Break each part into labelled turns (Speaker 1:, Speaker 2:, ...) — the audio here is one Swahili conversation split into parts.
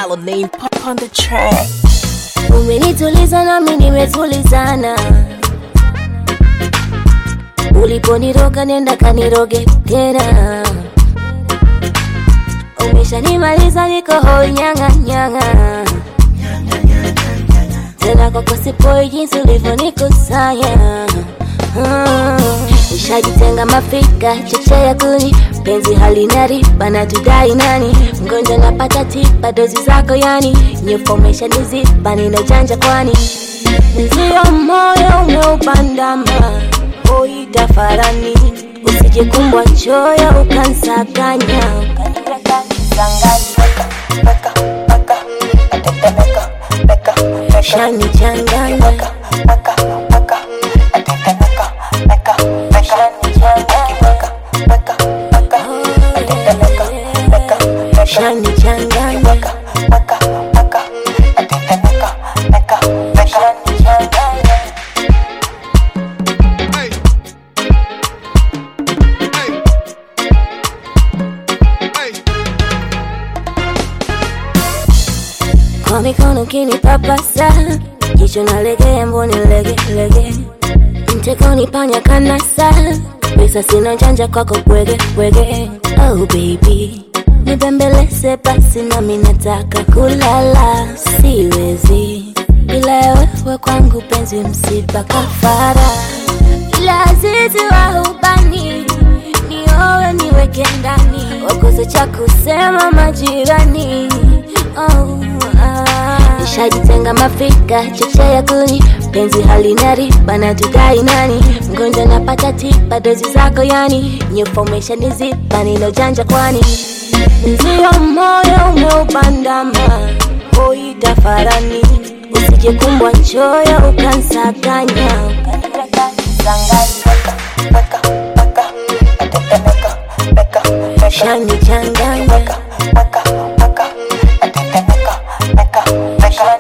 Speaker 1: Melanin pop on the track.
Speaker 2: Umenituliza na mimi nimetulizana. Uliponiroga nenda kaniroge tena. Umeshanimaliza niko hoi nyanga nyanga. Tena kwako sipoi jinsi ulivyonikusanya. Nishajitenga mafika chochea kuni. Penzi halina riba na tudai nani. Mgonjwa napata tipa dozi zako yani. Information nizipa ninajanja kwani. Nzio moyo umeupandama. Hoi tafarani. Usije kumbwa choyo ukansaganya. Ukanileka kisangani. Shani changanya. Shani changanya. Kwa mikono kinipapasa, jicho nalegea mboni lege lege. Mtekoni panya kanasa, pesa sina njanja kwako kwege kwege. Oh baby, nibembeleze basi nami nataka kulala. Siwezi bila wewe kwangu penzi msiba kafara. Ila azizi wa ubani, niowe niweke ndani. Wakosa cha kusema majirani. Nishajitenga mafika chochea kuni. Penzi halina riba na tudai nani. Mgonjwa napata tipa dozi zako yani. Information nizipa ninajanja kwani. Nzio moyo umeupandama. Hoi tafarani. Usije kumbwa choyo ukansaganya. Ukanileka kisangani. Shani changanya.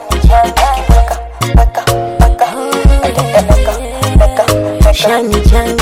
Speaker 2: Shani changanya.